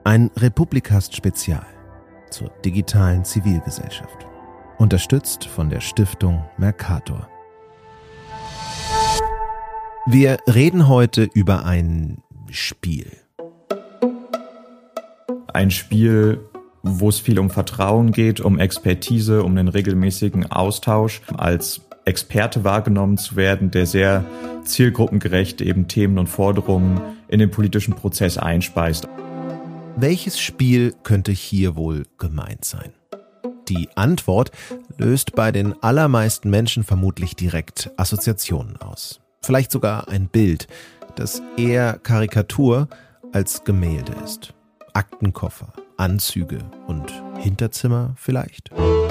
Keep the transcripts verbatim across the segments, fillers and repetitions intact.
Ein Republicast-Spezial zur digitalen Zivilgesellschaft. Unterstützt von der Stiftung Mercator. Wir reden heute über ein Spiel. Ein Spiel, wo es viel um Vertrauen geht, um Expertise, um den regelmäßigen Austausch, als Experte wahrgenommen zu werden, der sehr zielgruppengerecht eben Themen und Forderungen in den politischen Prozess einspeist. Welches Spiel könnte hier wohl gemeint sein? Die Antwort löst bei den allermeisten Menschen vermutlich direkt Assoziationen aus. Vielleicht sogar ein Bild, das eher Karikatur als Gemälde ist. Aktenkoffer, Anzüge und Hinterzimmer vielleicht?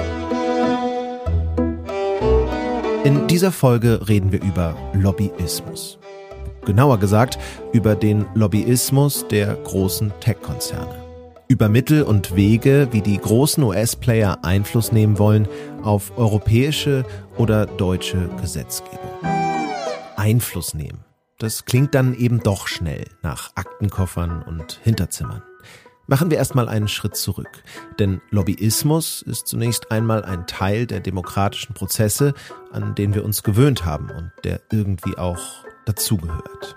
In dieser Folge reden wir über Lobbyismus. Genauer gesagt über den Lobbyismus der großen Tech-Konzerne. Über Mittel und Wege, wie die großen U S-Player Einfluss nehmen wollen auf europäische oder deutsche Gesetzgebung. Einfluss nehmen. Das klingt dann eben doch schnell nach Aktenkoffern und Hinterzimmern. Machen wir erstmal einen Schritt zurück. Denn Lobbyismus ist zunächst einmal ein Teil der demokratischen Prozesse, an den wir uns gewöhnt haben und der irgendwie auch dazugehört.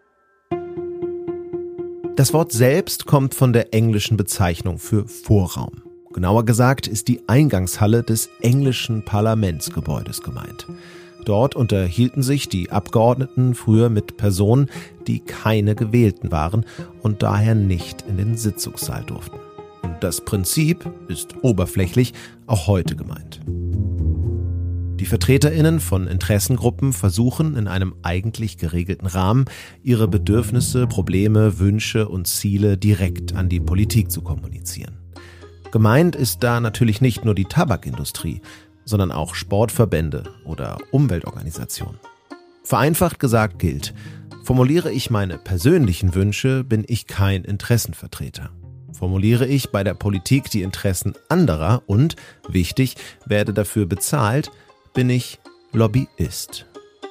Das Wort selbst kommt von der englischen Bezeichnung für Vorraum. Genauer gesagt ist die Eingangshalle des englischen Parlamentsgebäudes gemeint. Dort unterhielten sich die Abgeordneten früher mit Personen, die keine Gewählten waren und daher nicht in den Sitzungssaal durften. Und das Prinzip ist oberflächlich auch heute gemeint. Die VertreterInnen von Interessengruppen versuchen in einem eigentlich geregelten Rahmen, ihre Bedürfnisse, Probleme, Wünsche und Ziele direkt an die Politik zu kommunizieren. Gemeint ist da natürlich nicht nur die Tabakindustrie, sondern auch Sportverbände oder Umweltorganisationen. Vereinfacht gesagt gilt, formuliere ich meine persönlichen Wünsche, bin ich kein Interessenvertreter. Formuliere ich bei der Politik die Interessen anderer und, wichtig, werde dafür bezahlt, bin ich Lobbyist.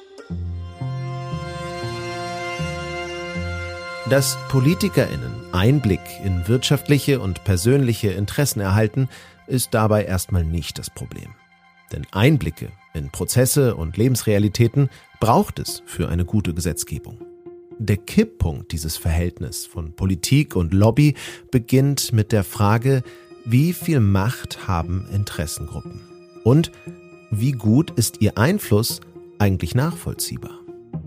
Dass PolitikerInnen Einblick in wirtschaftliche und persönliche Interessen erhalten, ist dabei erstmal nicht das Problem. Denn Einblicke in Prozesse und Lebensrealitäten braucht es für eine gute Gesetzgebung. Der Kipppunkt dieses Verhältnisses von Politik und Lobby beginnt mit der Frage, wie viel Macht haben Interessengruppen? Und wie gut ist ihr Einfluss eigentlich nachvollziehbar?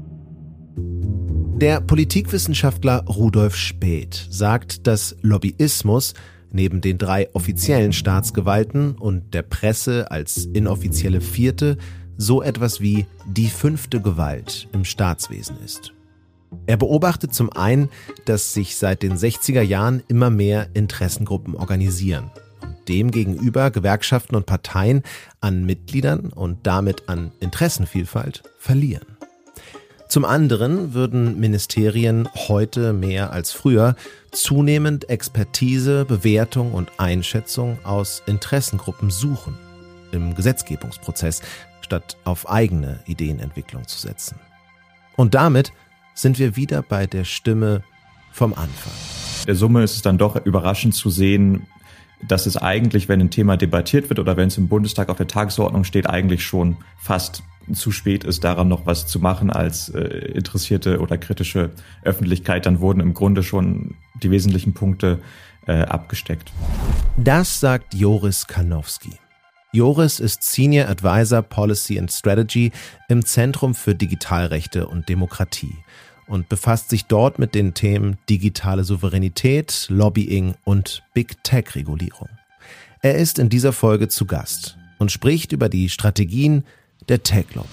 Der Politikwissenschaftler Rudolf Späth sagt, dass Lobbyismus neben den drei offiziellen Staatsgewalten und der Presse als inoffizielle vierte so etwas wie die fünfte Gewalt im Staatswesen ist. Er beobachtet zum einen, dass sich seit den sechziger Jahren immer mehr Interessengruppen organisieren und demgegenüber Gewerkschaften und Parteien an Mitgliedern und damit an Interessenvielfalt verlieren. Zum anderen würden Ministerien heute mehr als früher zunehmend Expertise, Bewertung und Einschätzung aus Interessengruppen suchen, im Gesetzgebungsprozess, statt auf eigene Ideenentwicklung zu setzen. Und damit sind wir wieder bei der Stimme vom Anfang. In der Summe ist es dann doch überraschend zu sehen, dass es eigentlich, wenn ein Thema debattiert wird oder wenn es im Bundestag auf der Tagesordnung steht, eigentlich schon fast zu spät ist, daran noch was zu machen als äh, interessierte oder kritische Öffentlichkeit. Dann wurden im Grunde schon die wesentlichen Punkte äh, abgesteckt. Das sagt Joris Karnowski. Joris ist Senior Advisor Policy and Strategy im Zentrum für Digitalrechte und Demokratie und befasst sich dort mit den Themen digitale Souveränität, Lobbying und Big Tech-Regulierung. Er ist in dieser Folge zu Gast und spricht über die Strategien der Tech-Lobby.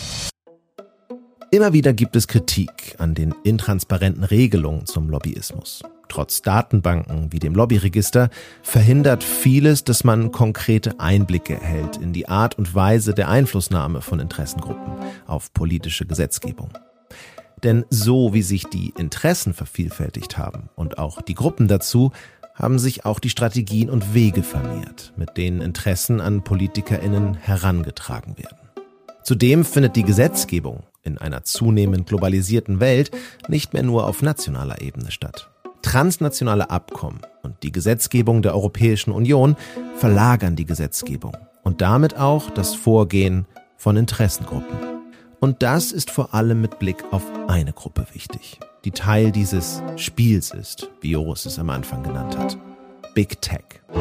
Immer wieder gibt es Kritik an den intransparenten Regelungen zum Lobbyismus. Trotz Datenbanken wie dem Lobbyregister verhindert vieles, dass man konkrete Einblicke erhält in die Art und Weise der Einflussnahme von Interessengruppen auf politische Gesetzgebung. Denn so wie sich die Interessen vervielfältigt haben und auch die Gruppen dazu, haben sich auch die Strategien und Wege vermehrt, mit denen Interessen an PolitikerInnen herangetragen werden. Zudem findet die Gesetzgebung in einer zunehmend globalisierten Welt nicht mehr nur auf nationaler Ebene statt. Transnationale Abkommen und die Gesetzgebung der Europäischen Union verlagern die Gesetzgebung und damit auch das Vorgehen von Interessengruppen. Und das ist vor allem mit Blick auf eine Gruppe wichtig, die Teil dieses Spiels ist, wie Joris es am Anfang genannt hat: Big Tech.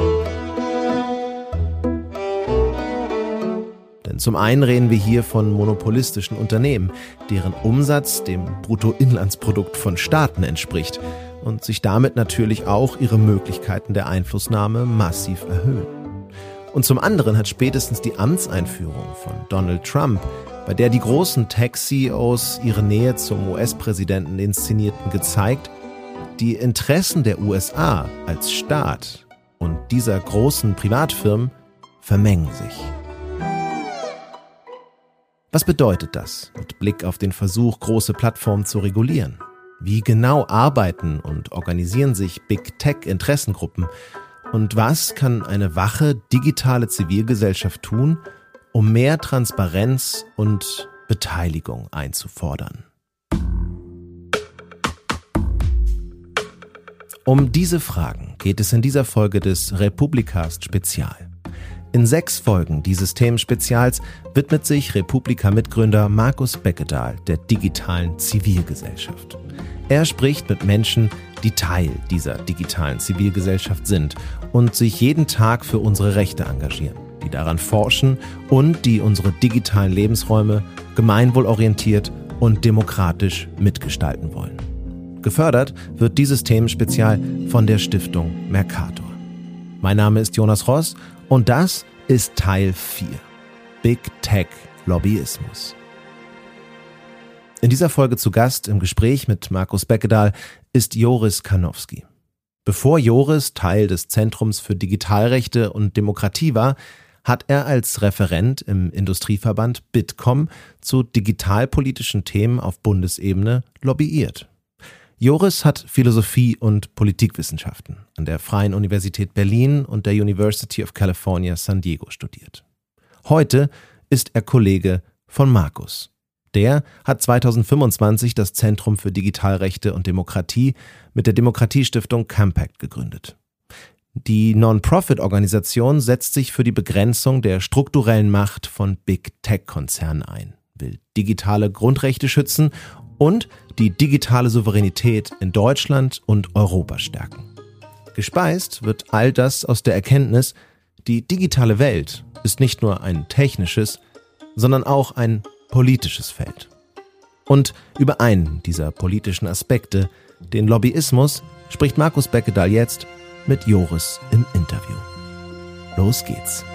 Denn zum einen reden wir hier von monopolistischen Unternehmen, deren Umsatz dem Bruttoinlandsprodukt von Staaten entspricht und sich damit natürlich auch ihre Möglichkeiten der Einflussnahme massiv erhöhen. Und zum anderen hat spätestens die Amtseinführung von Donald Trump, bei der die großen Tech-C E Os ihre Nähe zum U S-Präsidenten inszenierten, gezeigt, die Interessen der U S A als Staat und dieser großen Privatfirmen vermengen sich. Was bedeutet das mit Blick auf den Versuch, große Plattformen zu regulieren? Wie genau arbeiten und organisieren sich Big Tech-Interessengruppen? Und was kann eine wache digitale Zivilgesellschaft tun, um mehr Transparenz und Beteiligung einzufordern? Um diese Fragen geht es in dieser Folge des Republicast Spezial. In sechs Folgen dieses Themenspezials widmet sich Republika-Mitgründer Markus Beckedahl der digitalen Zivilgesellschaft. Er spricht mit Menschen, die Teil dieser digitalen Zivilgesellschaft sind und sich jeden Tag für unsere Rechte engagieren, die daran forschen und die unsere digitalen Lebensräume gemeinwohlorientiert und demokratisch mitgestalten wollen. Gefördert wird dieses Themenspezial von der Stiftung Mercator. Mein Name ist Jonas Ross und das ist Teil vier: Big Tech Lobbyismus. In dieser Folge zu Gast im Gespräch mit Markus Beckedahl ist Joris Karnowski. Bevor Joris Teil des Zentrums für Digitalrechte und Demokratie war, hat er als Referent im Industrieverband Bitkom zu digitalpolitischen Themen auf Bundesebene lobbyiert. Joris hat Philosophie und Politikwissenschaften an der Freien Universität Berlin und der University of California San Diego studiert. Heute ist er Kollege von Markus. Der hat zweitausendfünfundzwanzig das Zentrum für Digitalrechte und Demokratie mit der Demokratiestiftung Campact gegründet. Die Non-Profit-Organisation setzt sich für die Begrenzung der strukturellen Macht von Big-Tech-Konzernen ein, will digitale Grundrechte schützen und die digitale Souveränität in Deutschland und Europa stärken. Gespeist wird all das aus der Erkenntnis, die digitale Welt ist nicht nur ein technisches, sondern auch ein politisches Feld. Und über einen dieser politischen Aspekte, den Lobbyismus, spricht Markus Beckedahl jetzt mit Joris im Interview. Los geht's.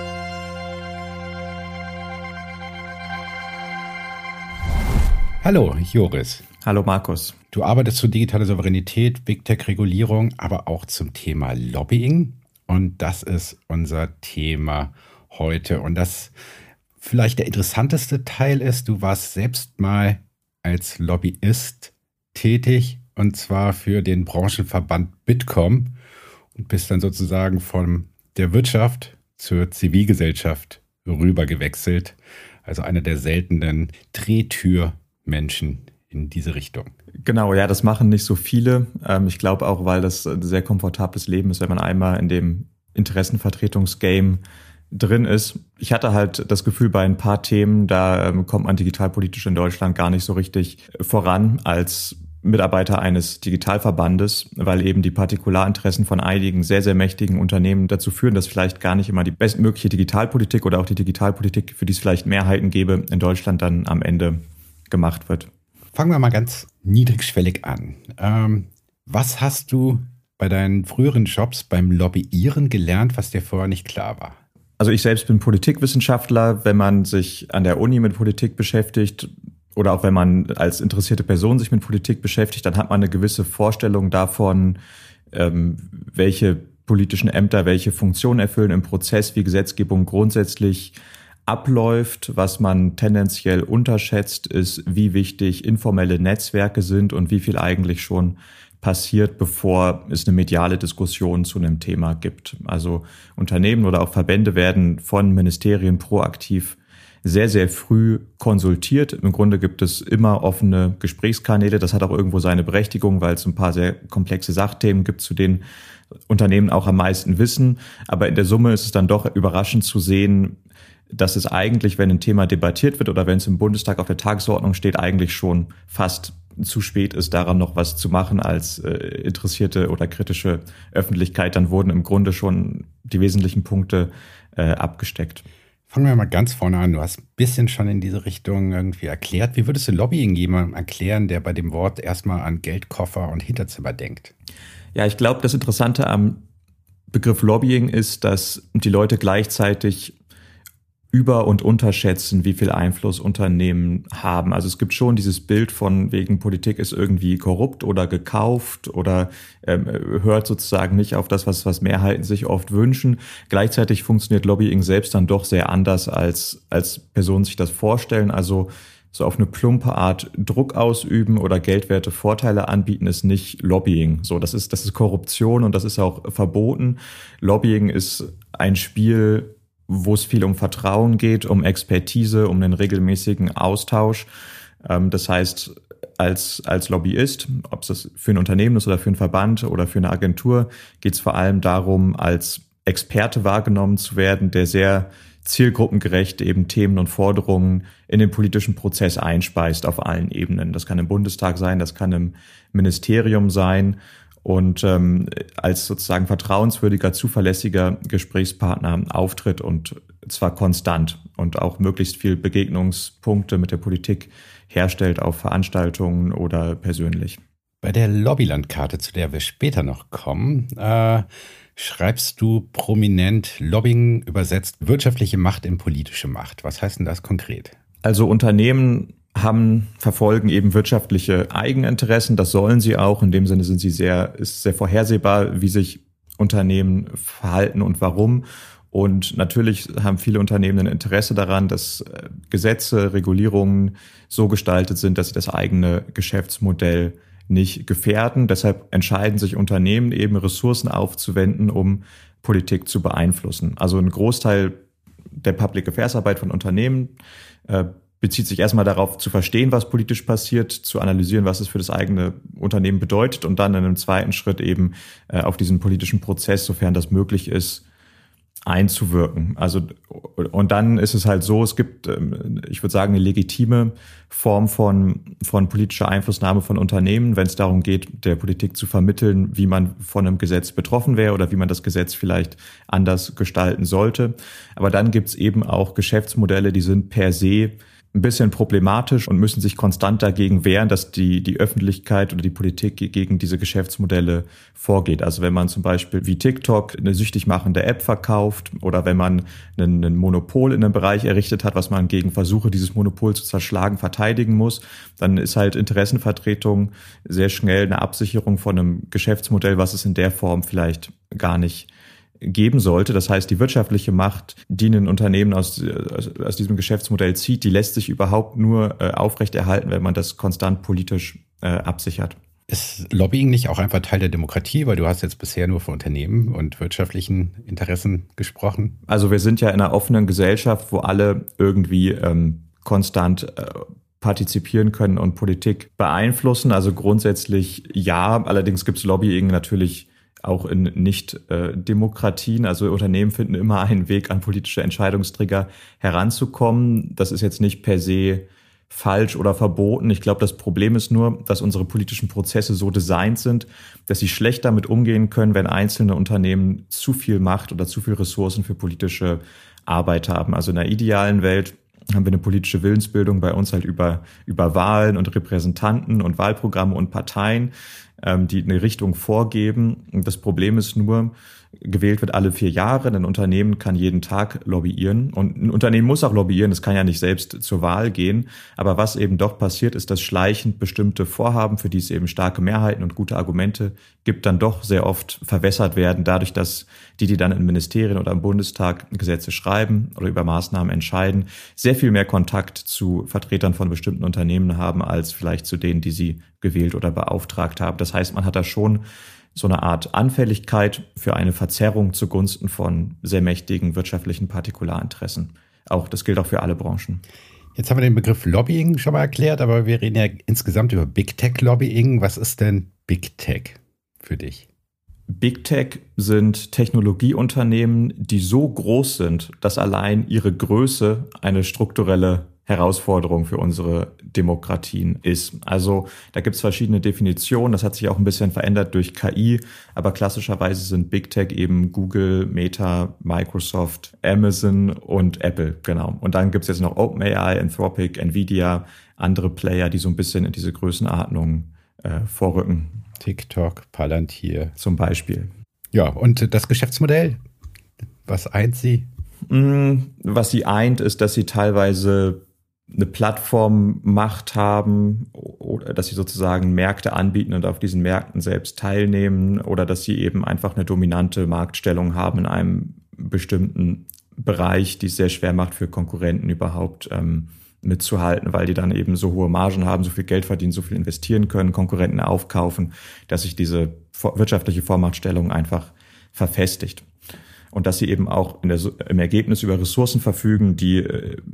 Hallo, Joris. Hallo, Markus. Du arbeitest zu digitaler Souveränität, Big Tech-Regulierung, aber auch zum Thema Lobbying. Und das ist unser Thema heute. Und das vielleicht der interessanteste Teil ist, du warst selbst mal als Lobbyist tätig, und zwar für den Branchenverband Bitkom, und bist dann sozusagen von der Wirtschaft zur Zivilgesellschaft rüber gewechselt. Also einer der seltenen Drehtürmenschen in diese Richtung. Genau, ja, das machen nicht so viele. Ich glaube auch, weil das ein sehr komfortables Leben ist, wenn man einmal in dem Interessenvertretungsgame drin ist. Ich hatte halt das Gefühl, bei ein paar Themen, da kommt man digitalpolitisch in Deutschland gar nicht so richtig voran als Mitarbeiter eines Digitalverbandes, weil eben die Partikularinteressen von einigen sehr, sehr mächtigen Unternehmen dazu führen, dass vielleicht gar nicht immer die bestmögliche Digitalpolitik oder auch die Digitalpolitik, für die es vielleicht Mehrheiten gäbe, in Deutschland dann am Ende gemacht wird. Fangen wir mal ganz niedrigschwellig an. Ähm, was hast du bei deinen früheren Jobs beim Lobbyieren gelernt, was dir vorher nicht klar war? Also ich selbst bin Politikwissenschaftler. Wenn man sich an der Uni mit Politik beschäftigt oder auch wenn man als interessierte Person sich mit Politik beschäftigt, dann hat man eine gewisse Vorstellung davon, ähm, welche politischen Ämter welche Funktionen erfüllen im Prozess, wie Gesetzgebung grundsätzlich abläuft. Was man tendenziell unterschätzt, ist, wie wichtig informelle Netzwerke sind und wie viel eigentlich schon passiert, bevor es eine mediale Diskussion zu einem Thema gibt. Also Unternehmen oder auch Verbände werden von Ministerien proaktiv sehr, sehr früh konsultiert. Im Grunde gibt es immer offene Gesprächskanäle. Das hat auch irgendwo seine Berechtigung, weil es ein paar sehr komplexe Sachthemen gibt, zu denen Unternehmen auch am meisten wissen. Aber in der Summe ist es dann doch überraschend zu sehen, dass es eigentlich, wenn ein Thema debattiert wird oder wenn es im Bundestag auf der Tagesordnung steht, eigentlich schon fast zu spät ist, daran noch was zu machen als äh, interessierte oder kritische Öffentlichkeit. Dann wurden im Grunde schon die wesentlichen Punkte äh, abgesteckt. Fangen wir mal ganz vorne an. Du hast ein bisschen schon in diese Richtung irgendwie erklärt. Wie würdest du Lobbying jemandem erklären, der bei dem Wort erstmal an Geldkoffer und Hinterzimmer denkt? Ja, ich glaube, das Interessante am Begriff Lobbying ist, dass die Leute gleichzeitig über- und unterschätzen, wie viel Einfluss Unternehmen haben. Also es gibt schon dieses Bild von wegen Politik ist irgendwie korrupt oder gekauft oder ähm, hört sozusagen nicht auf das, was, was Mehrheiten sich oft wünschen. Gleichzeitig funktioniert Lobbying selbst dann doch sehr anders, als, als Personen sich das vorstellen. Also so auf eine plumpe Art Druck ausüben oder geldwerte Vorteile anbieten ist nicht Lobbying. So, das ist, das ist Korruption und das ist auch verboten. Lobbying ist ein Spiel, wo es viel um Vertrauen geht, um Expertise, um einen regelmäßigen Austausch. Das heißt, als, als Lobbyist, ob es für ein Unternehmen ist oder für einen Verband oder für eine Agentur, geht es vor allem darum, als Experte wahrgenommen zu werden, der sehr zielgruppengerecht eben Themen und Forderungen in den politischen Prozess einspeist auf allen Ebenen. Das kann im Bundestag sein, das kann im Ministerium sein. Und ähm, als sozusagen vertrauenswürdiger, zuverlässiger Gesprächspartner auftritt und zwar konstant und auch möglichst viel Begegnungspunkte mit der Politik herstellt auf Veranstaltungen oder persönlich. Bei der Lobbylandkarte, zu der wir später noch kommen, äh, schreibst du prominent Lobbying übersetzt wirtschaftliche Macht in politische Macht. Was heißt denn das konkret? Also Unternehmen haben, verfolgen eben wirtschaftliche Eigeninteressen. Das sollen sie auch. In dem Sinne sind sie sehr, ist sehr vorhersehbar, wie sich Unternehmen verhalten und warum. Und natürlich haben viele Unternehmen ein Interesse daran, dass Gesetze, Regulierungen so gestaltet sind, dass sie das eigene Geschäftsmodell nicht gefährden. Deshalb entscheiden sich Unternehmen eben, Ressourcen aufzuwenden, um Politik zu beeinflussen. Also ein Großteil der Public Affairs Arbeit von Unternehmen äh, bezieht sich erstmal darauf, zu verstehen, was politisch passiert, zu analysieren, was es für das eigene Unternehmen bedeutet und dann in einem zweiten Schritt eben äh, auf diesen politischen Prozess, sofern das möglich ist, einzuwirken. Also und dann ist es halt so, es gibt, ich würde sagen, eine legitime Form von von politischer Einflussnahme von Unternehmen, wenn es darum geht, der Politik zu vermitteln, wie man von einem Gesetz betroffen wäre oder wie man das Gesetz vielleicht anders gestalten sollte. Aber dann gibt es eben auch Geschäftsmodelle, die sind per se ein bisschen problematisch und müssen sich konstant dagegen wehren, dass die die Öffentlichkeit oder die Politik gegen diese Geschäftsmodelle vorgeht. Also wenn man zum Beispiel wie TikTok eine süchtig machende App verkauft oder wenn man einen, einen Monopol in einem Bereich errichtet hat, was man gegen Versuche, dieses Monopol zu zerschlagen, verteidigen muss, dann ist halt Interessenvertretung sehr schnell eine Absicherung von einem Geschäftsmodell, was es in der Form vielleicht gar nicht geben sollte. Das heißt, die wirtschaftliche Macht, die ein Unternehmen aus, aus diesem Geschäftsmodell zieht, die lässt sich überhaupt nur äh, aufrechterhalten, wenn man das konstant politisch äh, absichert. Ist Lobbying nicht auch einfach Teil der Demokratie? Weil du hast jetzt bisher nur von Unternehmen und wirtschaftlichen Interessen gesprochen. Also wir sind ja in einer offenen Gesellschaft, wo alle irgendwie ähm, konstant äh, partizipieren können und Politik beeinflussen. Also grundsätzlich ja, allerdings gibt es Lobbying natürlich auch in Nicht-Demokratien. Also Unternehmen finden immer einen Weg, an politische Entscheidungsträger heranzukommen. Das ist jetzt nicht per se falsch oder verboten. Ich glaube, das Problem ist nur, dass unsere politischen Prozesse so designt sind, dass sie schlecht damit umgehen können, wenn einzelne Unternehmen zu viel Macht oder zu viel Ressourcen für politische Arbeit haben. Also in einer idealen Welt haben wir eine politische Willensbildung bei uns halt über, über Wahlen und Repräsentanten und Wahlprogramme und Parteien, ähm, die eine Richtung vorgeben. Und das Problem ist nur, gewählt wird alle vier Jahre. Ein Unternehmen kann jeden Tag lobbyieren und ein Unternehmen muss auch lobbyieren. Es kann ja nicht selbst zur Wahl gehen. Aber was eben doch passiert, ist, dass schleichend bestimmte Vorhaben, für die es eben starke Mehrheiten und gute Argumente gibt, dann doch sehr oft verwässert werden, dadurch, dass die, die dann in Ministerien oder im Bundestag Gesetze schreiben oder über Maßnahmen entscheiden, sehr viel mehr Kontakt zu Vertretern von bestimmten Unternehmen haben, als vielleicht zu denen, die sie gewählt oder beauftragt haben. Das heißt, man hat da schon so eine Art Anfälligkeit für eine Verzerrung zugunsten von sehr mächtigen wirtschaftlichen Partikularinteressen. auch, das gilt auch für alle Branchen. Jetzt haben wir den Begriff Lobbying schon mal erklärt, aber wir reden ja insgesamt über Big Tech Lobbying. Was ist denn Big Tech für dich? Big Tech sind Technologieunternehmen, die so groß sind, dass allein ihre Größe eine strukturelle Herausforderung für unsere Demokratien ist. Also da gibt es verschiedene Definitionen, das hat sich auch ein bisschen verändert durch K I, aber klassischerweise sind Big Tech eben Google, Meta, Microsoft, Amazon und Apple, genau. Und dann gibt es jetzt noch OpenAI, Anthropic, Nvidia, andere Player, die so ein bisschen in diese Größenordnung äh, vorrücken. TikTok, Palantir. Zum Beispiel. Ja, und das Geschäftsmodell, was eint sie? Was sie eint, ist, dass sie teilweise eine Plattformmacht haben oder dass sie sozusagen Märkte anbieten und auf diesen Märkten selbst teilnehmen oder dass sie eben einfach eine dominante Marktstellung haben in einem bestimmten Bereich, die es sehr schwer macht für Konkurrenten überhaupt ähm, mitzuhalten, weil die dann eben so hohe Margen haben, so viel Geld verdienen, so viel investieren können, Konkurrenten aufkaufen, dass sich diese wirtschaftliche Vormachtstellung einfach verfestigt. Und dass sie eben auch in der, im Ergebnis über Ressourcen verfügen, die,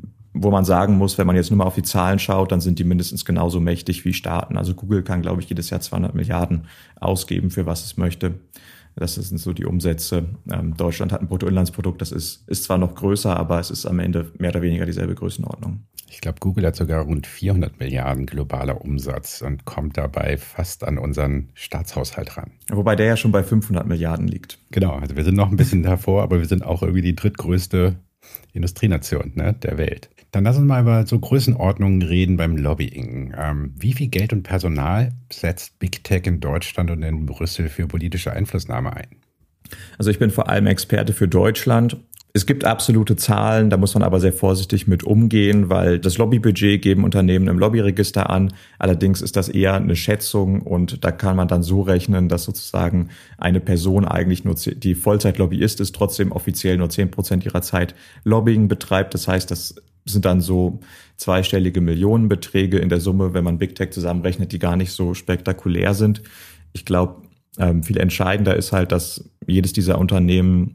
wo man sagen muss, wenn man jetzt nur mal auf die Zahlen schaut, dann sind die mindestens genauso mächtig wie Staaten. Also Google kann, glaube ich, jedes Jahr zweihundert Milliarden ausgeben, für was es möchte. Das sind so die Umsätze. Ähm, Deutschland hat ein Bruttoinlandsprodukt, das ist, ist zwar noch größer, aber es ist am Ende mehr oder weniger dieselbe Größenordnung. Ich glaube, Google hat sogar rund vierhundert Milliarden globaler Umsatz und kommt dabei fast an unseren Staatshaushalt ran. Wobei der ja schon bei fünfhundert Milliarden liegt. Genau, also wir sind noch ein bisschen davor, aber wir sind auch irgendwie die drittgrößte Industrienation, ne, der Welt. Dann lass uns mal über so Größenordnungen reden beim Lobbying. Ähm, wie viel Geld und Personal setzt Big Tech in Deutschland und in Brüssel für politische Einflussnahme ein? Also ich bin vor allem Experte für Deutschland. Es gibt absolute Zahlen, da muss man aber sehr vorsichtig mit umgehen, weil das Lobbybudget geben Unternehmen im Lobbyregister an. Allerdings ist das eher eine Schätzung und da kann man dann so rechnen, dass sozusagen eine Person eigentlich nur, die Vollzeit-Lobbyist ist, trotzdem offiziell nur zehn Prozent ihrer Zeit Lobbying betreibt. Das heißt, das sind dann so zweistellige Millionenbeträge in der Summe, wenn man Big Tech zusammenrechnet, die gar nicht so spektakulär sind. Ich glaube, viel entscheidender ist halt, dass jedes dieser Unternehmen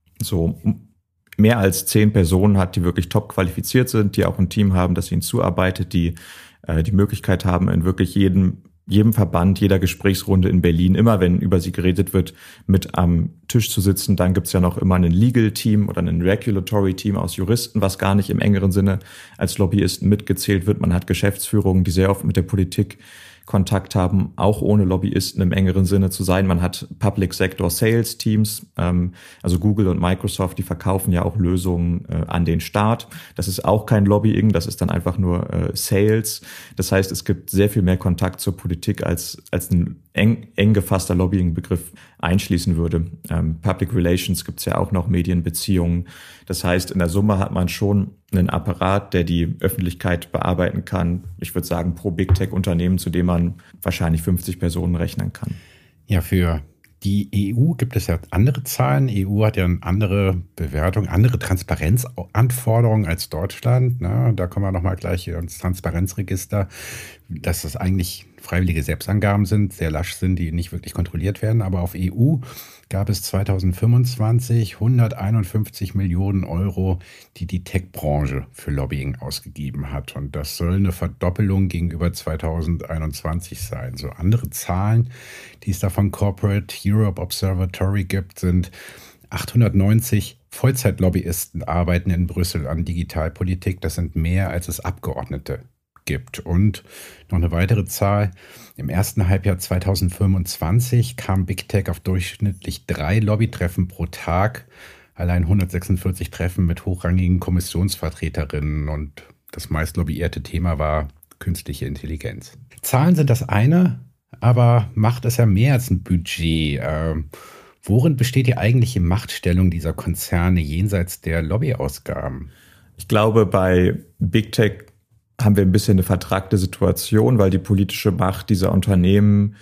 so mehr als zehn Personen hat, die wirklich top qualifiziert sind, die auch ein Team haben, das ihnen zuarbeitet, die äh, die Möglichkeit haben, in wirklich jedem, jedem Verband, jeder Gesprächsrunde in Berlin, immer wenn über sie geredet wird, mit am Tisch zu sitzen. Dann gibt's ja noch immer ein Legal-Team oder ein Regulatory-Team aus Juristen, was gar nicht im engeren Sinne als Lobbyisten mitgezählt wird. Man hat Geschäftsführungen, die sehr oft mit der Politik Kontakt haben, auch ohne Lobbyisten im engeren Sinne zu sein. Man hat Public Sector Sales Teams, ähm, also Google und Microsoft, die verkaufen ja auch Lösungen äh, an den Staat. Das ist auch kein Lobbying, das ist dann einfach nur äh, Sales. Das heißt, es gibt sehr viel mehr Kontakt zur Politik, als als ein eng, eng gefasster Lobbying-Begriff einschließen würde. Ähm, Public Relations gibt's ja auch noch, Medienbeziehungen. Das heißt, in der Summe hat man schon einen Apparat, der die Öffentlichkeit bearbeiten kann. Ich würde sagen, pro Big Tech-Unternehmen, zu dem man wahrscheinlich fünfzig Personen rechnen kann. Ja, für die E U gibt es ja andere Zahlen. E U hat ja eine andere Bewertung, andere Transparenzanforderungen als Deutschland. Na, da kommen wir nochmal gleich ins Transparenzregister, dass das eigentlich freiwillige Selbstangaben sind, sehr lasch sind, die nicht wirklich kontrolliert werden. Aber auf E U gab es zweitausendfünfundzwanzig hunderteinundfünfzig Millionen Euro, die die Tech-Branche für Lobbying ausgegeben hat. Und das soll eine Verdoppelung gegenüber zweitausendeinundzwanzig sein. So andere Zahlen, die es da von Corporate Europe Observatory gibt, sind achthundertneunzig Vollzeitlobbyisten arbeiten in Brüssel an Digitalpolitik. Das sind mehr, als es Abgeordnete gibt. Und noch eine weitere Zahl. Im ersten Halbjahr zweitausendfünfundzwanzig kam Big Tech auf durchschnittlich drei Lobbytreffen pro Tag. Allein hundertsechsundvierzig Treffen mit hochrangigen Kommissionsvertreterinnen. Und das meist lobbyierte Thema war künstliche Intelligenz. Zahlen sind das eine, aber Macht ist ja mehr als ein Budget. Ähm, worin besteht die eigentliche Machtstellung dieser Konzerne jenseits der Lobbyausgaben? Ich glaube, bei Big Tech haben wir ein bisschen eine vertragte Situation, weil die politische Macht dieser Unternehmen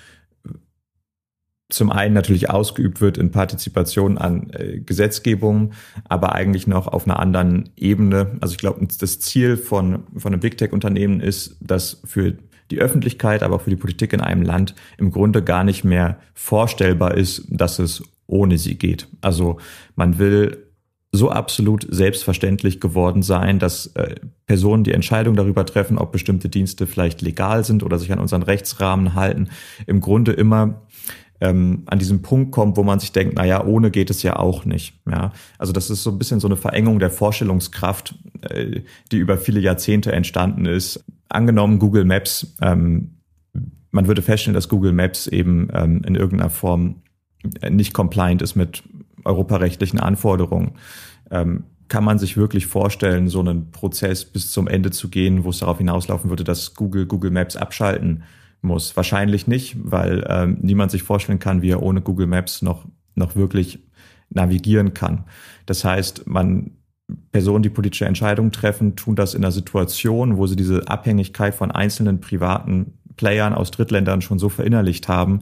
zum einen natürlich ausgeübt wird in Partizipation an äh, Gesetzgebung, aber eigentlich noch auf einer anderen Ebene. Also ich glaube, das Ziel von, von einem Big Tech-Unternehmen ist, dass für die Öffentlichkeit, aber auch für die Politik in einem Land im Grunde gar nicht mehr vorstellbar ist, dass es ohne sie geht. Also man will so absolut selbstverständlich geworden sein, dass äh, Personen die Entscheidung darüber treffen, ob bestimmte Dienste vielleicht legal sind oder sich an unseren Rechtsrahmen halten, im Grunde immer ähm, an diesen Punkt kommt, wo man sich denkt, naja, ohne geht es ja auch nicht. Ja? Also das ist so ein bisschen so eine Verengung der Vorstellungskraft, äh, die über viele Jahrzehnte entstanden ist. Angenommen Google Maps, ähm, man würde feststellen, dass Google Maps eben ähm, in irgendeiner Form nicht compliant ist mit europarechtlichen Anforderungen. Ähm, kann man sich wirklich vorstellen, so einen Prozess bis zum Ende zu gehen, wo es darauf hinauslaufen würde, dass Google Google Maps abschalten muss? Wahrscheinlich nicht, weil ähm, niemand sich vorstellen kann, wie er ohne Google Maps noch, noch wirklich navigieren kann. Das heißt, man Personen, die politische Entscheidungen treffen, tun das in einer Situation, wo sie diese Abhängigkeit von einzelnen privaten Playern aus Drittländern schon so verinnerlicht haben,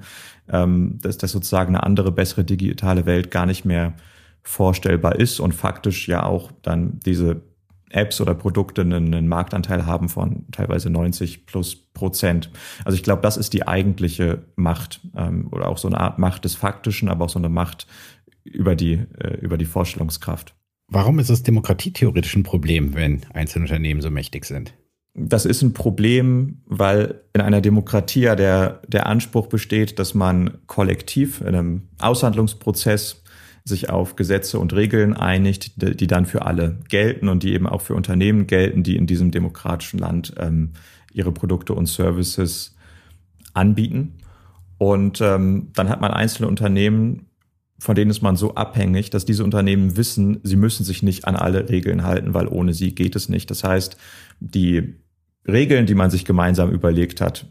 dass das sozusagen eine andere, bessere digitale Welt gar nicht mehr vorstellbar ist und faktisch ja auch dann diese Apps oder Produkte einen Marktanteil haben von teilweise neunzig plus Prozent. Also ich glaube, das ist die eigentliche Macht oder auch so eine Art Macht des Faktischen, aber auch so eine Macht über die, über die Vorstellungskraft. Warum ist es demokratietheoretisch ein Problem, wenn einzelne Unternehmen so mächtig sind? Das ist ein Problem, weil in einer Demokratie ja der, der Anspruch besteht, dass man kollektiv in einem Aushandlungsprozess sich auf Gesetze und Regeln einigt, die, die dann für alle gelten und die eben auch für Unternehmen gelten, die in diesem demokratischen Land ähm, ihre Produkte und Services anbieten. Und ähm, dann hat man einzelne Unternehmen, von denen ist man so abhängig, dass diese Unternehmen wissen, sie müssen sich nicht an alle Regeln halten, weil ohne sie geht es nicht. Das heißt, die Regeln, die man sich gemeinsam überlegt hat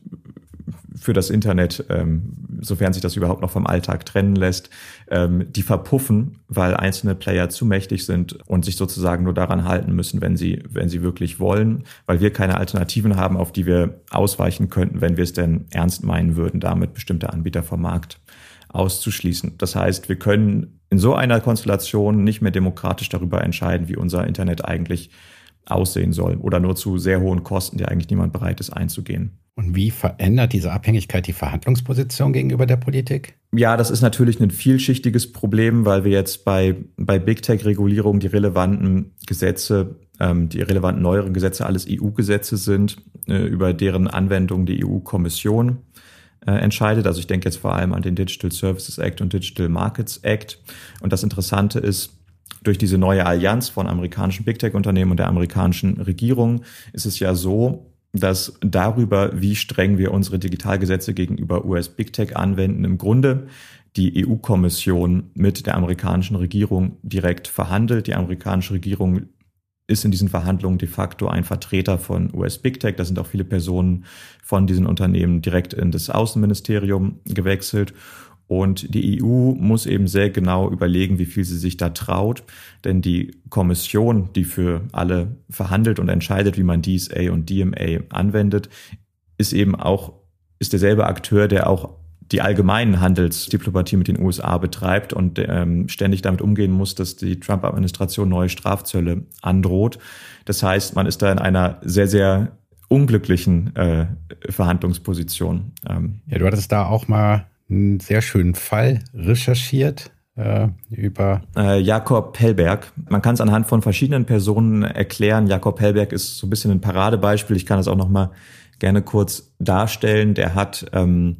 für das Internet, ähm, sofern sich das überhaupt noch vom Alltag trennen lässt, ähm, die verpuffen, weil einzelne Player zu mächtig sind und sich sozusagen nur daran halten müssen, wenn sie, wenn sie wirklich wollen, weil wir keine Alternativen haben, auf die wir ausweichen könnten, wenn wir es denn ernst meinen würden, damit bestimmte Anbieter vom Markt auszuschließen. Das heißt, wir können in so einer Konstellation nicht mehr demokratisch darüber entscheiden, wie unser Internet eigentlich aussehen soll oder nur zu sehr hohen Kosten, die eigentlich niemand bereit ist einzugehen. Und wie verändert diese Abhängigkeit die Verhandlungsposition gegenüber der Politik? Ja, das ist natürlich ein vielschichtiges Problem, weil wir jetzt bei, bei Big Tech-Regulierung die relevanten Gesetze, ähm, die relevanten neueren Gesetze alles E U-Gesetze sind, äh, über deren Anwendung die E U-Kommission äh, entscheidet. Also ich denke jetzt vor allem an den Digital Services Act und Digital Markets Act. Und das Interessante ist, durch diese neue Allianz von amerikanischen Big Tech-Unternehmen und der amerikanischen Regierung ist es ja so, dass darüber, wie streng wir unsere Digitalgesetze gegenüber U S Big Tech anwenden, im Grunde die E U-Kommission mit der amerikanischen Regierung direkt verhandelt. Die amerikanische Regierung ist in diesen Verhandlungen de facto ein Vertreter von U S Big Tech. Da sind auch viele Personen von diesen Unternehmen direkt in das Außenministerium gewechselt. Und die E U muss eben sehr genau überlegen, wie viel sie sich da traut. Denn die Kommission, die für alle verhandelt und entscheidet, wie man D S A und D M A anwendet, ist eben auch, ist derselbe Akteur, der auch die allgemeinen Handelsdiplomatie mit den U S A betreibt und ähm, ständig damit umgehen muss, dass die Trump-Administration neue Strafzölle androht. Das heißt, man ist da in einer sehr, sehr unglücklichen äh, Verhandlungsposition. Ähm, ja, du hattest da auch mal einen sehr schönen Fall recherchiert äh, über äh, Jakob Hellberg. Man kann es anhand von verschiedenen Personen erklären. Jakob Hellberg ist so ein bisschen ein Paradebeispiel. Ich kann das auch noch mal gerne kurz darstellen. Der hat ähm,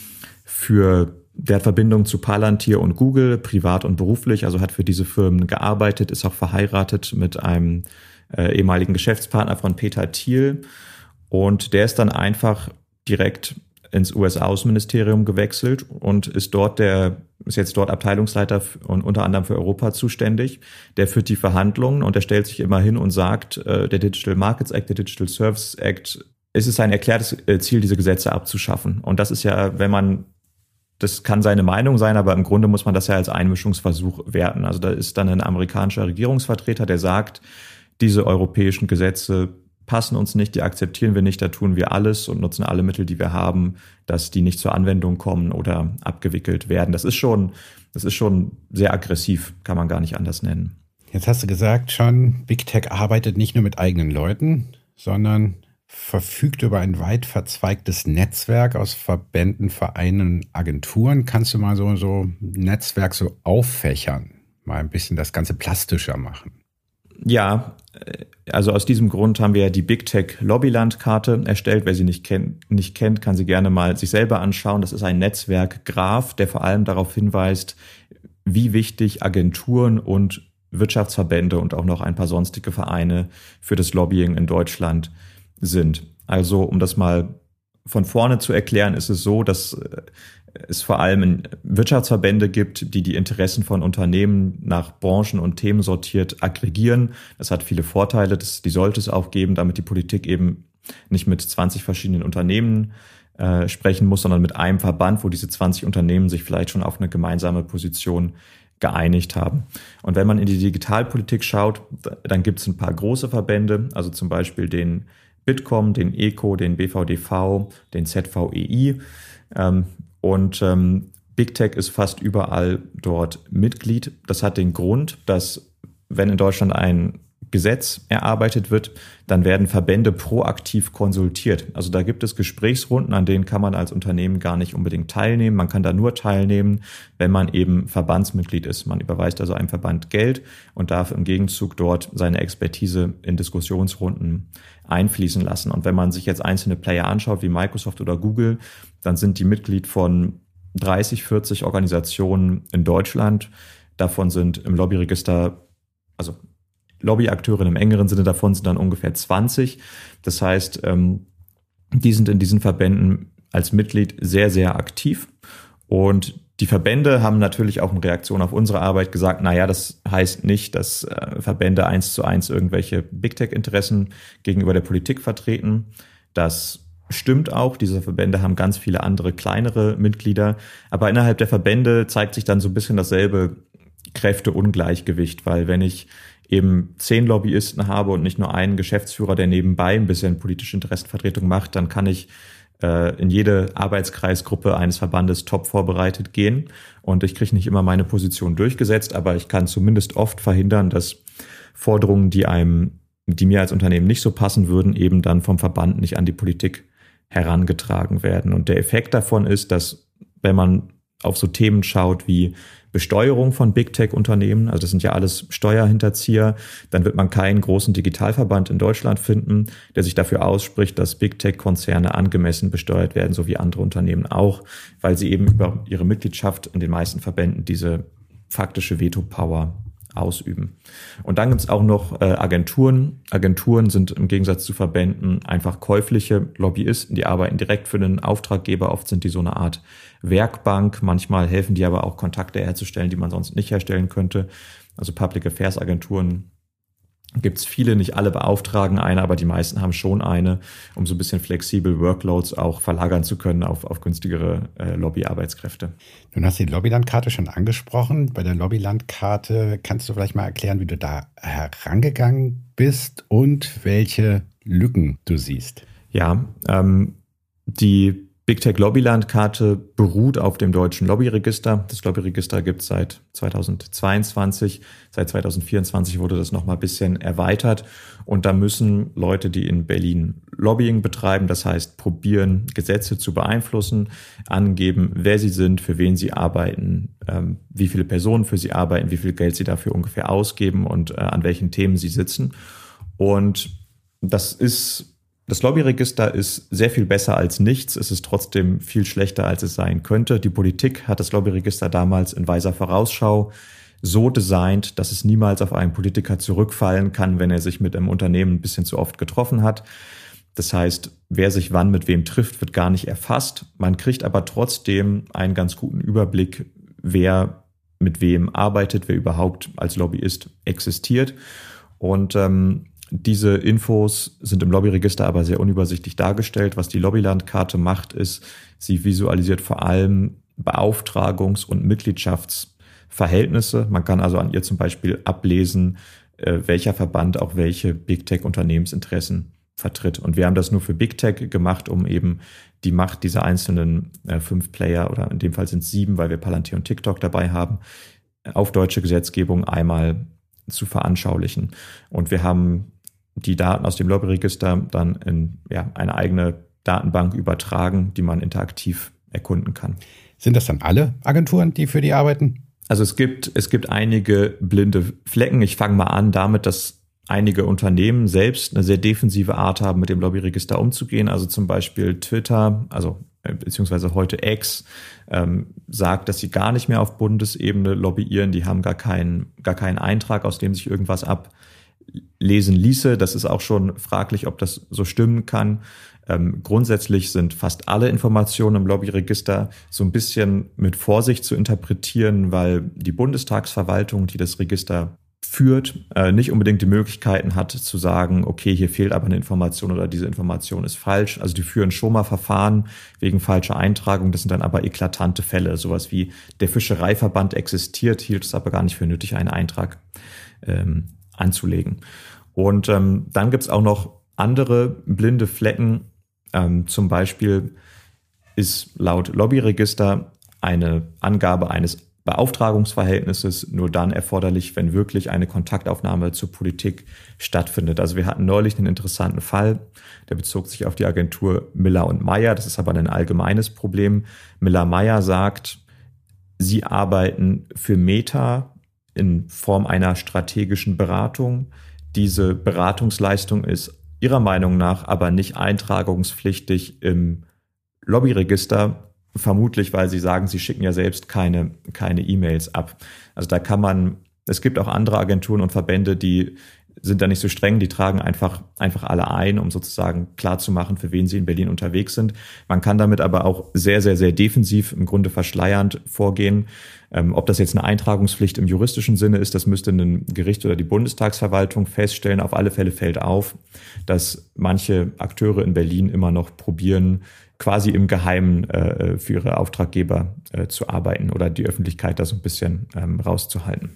für der hat Verbindung zu Palantir und Google, privat und beruflich, also hat für diese Firmen gearbeitet, ist auch verheiratet mit einem äh, ehemaligen Geschäftspartner von Peter Thiel. Und der ist dann einfach direkt ins U S-Außenministerium gewechselt und ist dort der, ist jetzt dort Abteilungsleiter und unter anderem für Europa zuständig. Der führt die Verhandlungen und der stellt sich immer hin und sagt, der Digital Markets Act, der Digital Services Act, es ist ein erklärtes Ziel, diese Gesetze abzuschaffen. Und das ist ja, wenn man, das kann seine Meinung sein, aber im Grunde muss man das ja als Einmischungsversuch werten. Also da ist dann ein amerikanischer Regierungsvertreter, der sagt, diese europäischen Gesetze passen uns nicht, die akzeptieren wir nicht, da tun wir alles und nutzen alle Mittel, die wir haben, dass die nicht zur Anwendung kommen oder abgewickelt werden. Das ist schon, das ist schon sehr aggressiv, kann man gar nicht anders nennen. Jetzt hast du gesagt schon, Big Tech arbeitet nicht nur mit eigenen Leuten, sondern verfügt über ein weit verzweigtes Netzwerk aus Verbänden, Vereinen, Agenturen. Kannst du mal so so ein Netzwerk so auffächern? mal ein bisschen das Ganze plastischer machen. Ja, also aus diesem Grund haben wir ja die Big Tech Lobbylandkarte erstellt. Wer sie nicht kennt, nicht kennt, kann sie gerne mal sich selber anschauen. Das ist ein Netzwerkgraph, der vor allem darauf hinweist, wie wichtig Agenturen und Wirtschaftsverbände und auch noch ein paar sonstige Vereine für das Lobbying in Deutschland sind. Also um das mal von vorne zu erklären, ist es so, dass es vor allem Wirtschaftsverbände gibt, die die Interessen von Unternehmen nach Branchen und Themen sortiert aggregieren. Das hat viele Vorteile, das, die sollte es auch geben, damit die Politik eben nicht mit zwanzig verschiedenen Unternehmen äh, sprechen muss, sondern mit einem Verband, wo diese zwanzig Unternehmen sich vielleicht schon auf eine gemeinsame Position geeinigt haben. Und wenn man in die Digitalpolitik schaut, dann gibt es ein paar große Verbände, also zum Beispiel den Bitkom, den E C O, den B V D V, den Z V E I. Ähm, Und ähm, Big Tech ist fast überall dort Mitglied. Das hat den Grund, dass wenn in Deutschland ein Gesetz erarbeitet wird, dann werden Verbände proaktiv konsultiert. Also da gibt es Gesprächsrunden, an denen kann man als Unternehmen gar nicht unbedingt teilnehmen. Man kann da nur teilnehmen, wenn man eben Verbandsmitglied ist. Man überweist also einem Verband Geld und darf im Gegenzug dort seine Expertise in Diskussionsrunden einfließen lassen. Und wenn man sich jetzt einzelne Player anschaut, wie Microsoft oder Google, dann sind die Mitglied von dreißig, vierzig Organisationen in Deutschland. Davon sind im Lobbyregister, also Lobbyakteure im engeren Sinne davon sind dann ungefähr zwanzig. Das heißt, die sind in diesen Verbänden als Mitglied sehr, sehr aktiv. Und die Verbände haben natürlich auch in Reaktion auf unsere Arbeit gesagt, naja, das heißt nicht, dass Verbände eins zu eins irgendwelche Big Tech-Interessen gegenüber der Politik vertreten. Das stimmt auch. Diese Verbände haben ganz viele andere kleinere Mitglieder. Aber innerhalb der Verbände zeigt sich dann so ein bisschen dasselbe Kräfteungleichgewicht, weil wenn ich eben zehn Lobbyisten habe und nicht nur einen Geschäftsführer, der nebenbei ein bisschen politische Interessenvertretung macht, dann kann ich äh, in jede Arbeitskreisgruppe eines Verbandes top vorbereitet gehen und ich kriege nicht immer meine Position durchgesetzt, aber ich kann zumindest oft verhindern, dass Forderungen, die einem, die mir als Unternehmen nicht so passen würden, eben dann vom Verband nicht an die Politik herangetragen werden. Und der Effekt davon ist, dass wenn man auf so Themen schaut wie Besteuerung von Big Tech-Unternehmen, also das sind ja alles Steuerhinterzieher, dann wird man keinen großen Digitalverband in Deutschland finden, der sich dafür ausspricht, dass Big Tech-Konzerne angemessen besteuert werden, so wie andere Unternehmen auch, weil sie eben über ihre Mitgliedschaft in den meisten Verbänden diese faktische Veto-Power ausüben. Und dann gibt es auch noch äh, Agenturen. Agenturen sind im Gegensatz zu Verbänden einfach käufliche Lobbyisten, die arbeiten direkt für den Auftraggeber. Oft sind die so eine Art Werkbank. Manchmal helfen die aber auch Kontakte herzustellen, die man sonst nicht herstellen könnte. Also Public Affairs Agenturen gibt es viele, nicht alle beauftragen eine, aber die meisten haben schon eine, um so ein bisschen flexibel Workloads auch verlagern zu können auf, auf günstigere äh, Lobbyarbeitskräfte. Nun hast du die Lobbylandkarte schon angesprochen. Bei der Lobbylandkarte kannst du vielleicht mal erklären, wie du da herangegangen bist und welche Lücken du siehst. Ja, ähm, die Big Tech Lobbylandkarte beruht auf dem deutschen Lobbyregister. Das Lobbyregister gibt es seit zweitausendzweiundzwanzig. Seit zweitausendvierundzwanzig wurde das nochmal ein bisschen erweitert. Und da müssen Leute, die in Berlin Lobbying betreiben, das heißt probieren, Gesetze zu beeinflussen, angeben, wer sie sind, für wen sie arbeiten, ähm, wie viele Personen für sie arbeiten, wie viel Geld sie dafür ungefähr ausgeben und äh, an welchen Themen sie sitzen. Und das ist Das Lobbyregister ist sehr viel besser als nichts. Es ist trotzdem viel schlechter, als es sein könnte. Die Politik hat das Lobbyregister damals in weiser Vorausschau so designt, dass es niemals auf einen Politiker zurückfallen kann, wenn er sich mit einem Unternehmen ein bisschen zu oft getroffen hat. Das heißt, wer sich wann mit wem trifft, wird gar nicht erfasst. Man kriegt aber trotzdem einen ganz guten Überblick, wer mit wem arbeitet, wer überhaupt als Lobbyist existiert. Und ähm, Diese Infos sind im Lobbyregister aber sehr unübersichtlich dargestellt. Was die Lobbylandkarte macht, ist, sie visualisiert vor allem Beauftragungs- und Mitgliedschaftsverhältnisse. Man kann also an ihr zum Beispiel ablesen, welcher Verband auch welche Big Tech-Unternehmensinteressen vertritt. Und wir haben das nur für Big Tech gemacht, um eben die Macht dieser einzelnen fünf Player, oder in dem Fall sind es sieben, weil wir Palantir und TikTok dabei haben, auf deutsche Gesetzgebung einmal zu veranschaulichen. Und wir haben die Daten aus dem Lobbyregister dann in ja, eine eigene Datenbank übertragen, die man interaktiv erkunden kann. Sind das dann alle Agenturen, die für die arbeiten? Also es gibt, es gibt einige blinde Flecken. Ich fange mal an damit, dass einige Unternehmen selbst eine sehr defensive Art haben, mit dem Lobbyregister umzugehen. Also zum Beispiel Twitter, also beziehungsweise heute X, ähm, sagt, dass sie gar nicht mehr auf Bundesebene lobbyieren. Die haben gar keinen, gar keinen Eintrag, aus dem sich irgendwas ablesen ließe. Das ist auch schon fraglich, ob das so stimmen kann. Ähm, grundsätzlich sind fast alle Informationen im Lobbyregister so ein bisschen mit Vorsicht zu interpretieren, weil die Bundestagsverwaltung, die das Register führt, äh, nicht unbedingt die Möglichkeiten hat zu sagen, okay, hier fehlt aber eine Information oder diese Information ist falsch. Also die führen schon mal Verfahren wegen falscher Eintragung. Das sind dann aber eklatante Fälle. Sowas wie der Fischereiverband existiert, hielt es aber gar nicht für nötig, einen Eintrag ähm, anzulegen. Und ähm, dann gibt's auch noch andere blinde Flecken. Ähm, zum Beispiel ist laut Lobbyregister eine Angabe eines Beauftragungsverhältnisses nur dann erforderlich, wenn wirklich eine Kontaktaufnahme zur Politik stattfindet. Also wir hatten neulich einen interessanten Fall, der bezog sich auf die Agentur Miller und Meyer. Das ist aber ein allgemeines Problem. Miller-Meyer sagt, sie arbeiten für Meta in Form einer strategischen Beratung. Diese Beratungsleistung ist ihrer Meinung nach aber nicht eintragungspflichtig im Lobbyregister, vermutlich, weil sie sagen, sie schicken ja selbst keine, keine E-Mails ab. Also da kann man, es gibt auch andere Agenturen und Verbände, die sind da nicht so streng, die tragen einfach, einfach alle ein, um sozusagen klarzumachen, für wen sie in Berlin unterwegs sind. Man kann damit aber auch sehr, sehr, sehr defensiv, im Grunde verschleiernd vorgehen. Ähm, ob das jetzt eine Eintragungspflicht im juristischen Sinne ist, das müsste ein Gericht oder die Bundestagsverwaltung feststellen. Auf alle Fälle fällt auf, dass manche Akteure in Berlin immer noch probieren, quasi im Geheimen äh, für ihre Auftraggeber äh, zu arbeiten oder die Öffentlichkeit da so ein bisschen ähm, rauszuhalten.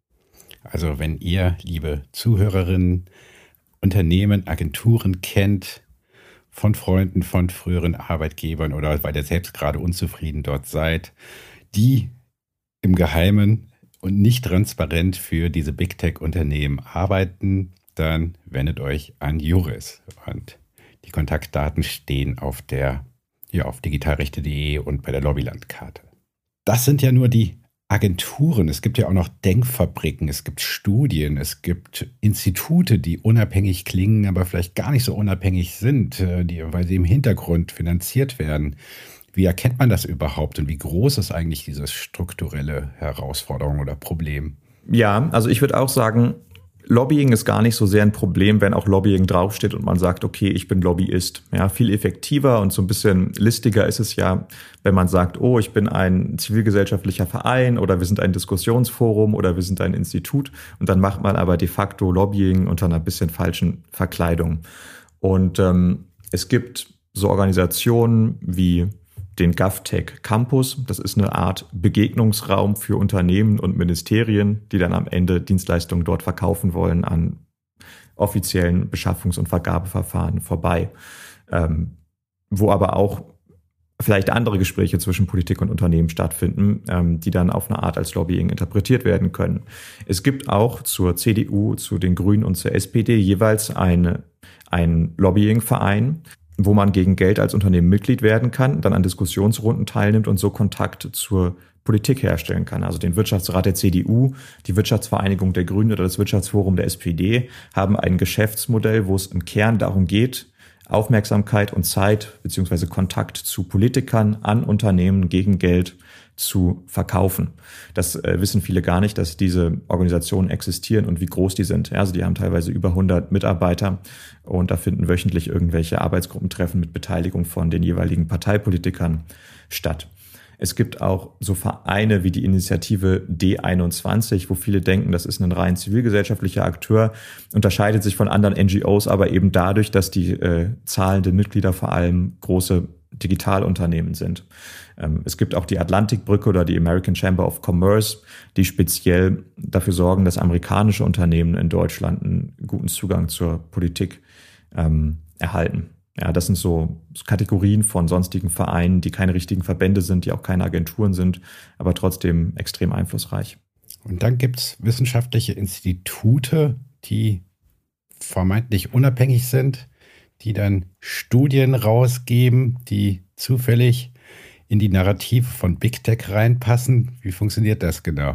Also wenn ihr, liebe Zuhörerinnen, Unternehmen, Agenturen kennt, von Freunden, von früheren Arbeitgebern oder weil ihr selbst gerade unzufrieden dort seid, die im Geheimen und nicht transparent für diese Big Tech-Unternehmen arbeiten, dann wendet euch an Juris. Und die Kontaktdaten stehen auf der ja, auf digitalrechte punkt de und bei der Lobbylandkarte. Das sind ja nur die Agenturen. Es gibt ja auch noch Denkfabriken, es gibt Studien, es gibt Institute, die unabhängig klingen, aber vielleicht gar nicht so unabhängig sind, die, weil sie im Hintergrund finanziert werden. Wie erkennt man das überhaupt und wie groß ist eigentlich diese strukturelle Herausforderung oder Problem? Ja, also ich würde auch sagen, Lobbying ist gar nicht so sehr ein Problem, wenn auch Lobbying draufsteht und man sagt, okay, ich bin Lobbyist. Ja, viel effektiver und so ein bisschen listiger ist es ja, wenn man sagt, oh, ich bin ein zivilgesellschaftlicher Verein oder wir sind ein Diskussionsforum oder wir sind ein Institut und dann macht man aber de facto Lobbying unter einer bisschen falschen Verkleidung. Und ähm, es gibt so Organisationen wie den GovTech Campus. Das ist eine Art Begegnungsraum für Unternehmen und Ministerien, die dann am Ende Dienstleistungen dort verkaufen wollen an offiziellen Beschaffungs- und Vergabeverfahren vorbei, ähm, wo aber auch vielleicht andere Gespräche zwischen Politik und Unternehmen stattfinden, ähm, die dann auf eine Art als Lobbying interpretiert werden können. Es gibt auch zur C D U, zu den Grünen und zur S P D jeweils eine, einen Lobbyingverein, wo man gegen Geld als Unternehmen Mitglied werden kann, dann an Diskussionsrunden teilnimmt und so Kontakt zur Politik herstellen kann. Also den Wirtschaftsrat der C D U, die Wirtschaftsvereinigung der Grünen oder das Wirtschaftsforum der S P D haben ein Geschäftsmodell, wo es im Kern darum geht, Aufmerksamkeit und Zeit beziehungsweise Kontakt zu Politikern an Unternehmen gegen Geld zu verkaufen. Das äh, wissen viele gar nicht, dass diese Organisationen existieren und wie groß die sind. Ja, also die haben teilweise über hundert Mitarbeiter und da finden wöchentlich irgendwelche Arbeitsgruppentreffen mit Beteiligung von den jeweiligen Parteipolitikern statt. Es gibt auch so Vereine wie die Initiative D einundzwanzig, wo viele denken, das ist ein rein zivilgesellschaftlicher Akteur, unterscheidet sich von anderen N G Os aber eben dadurch, dass die äh, zahlenden Mitglieder vor allem große Digitalunternehmen sind. Ähm, es gibt auch die Atlantikbrücke oder die American Chamber of Commerce, die speziell dafür sorgen, dass amerikanische Unternehmen in Deutschland einen guten Zugang zur Politik ähm, erhalten. Ja, das sind so Kategorien von sonstigen Vereinen, die keine richtigen Verbände sind, die auch keine Agenturen sind, aber trotzdem extrem einflussreich. Und dann gibt es wissenschaftliche Institute, die vermeintlich unabhängig sind, die dann Studien rausgeben, die zufällig in die Narrative von Big Tech reinpassen. Wie funktioniert das genau?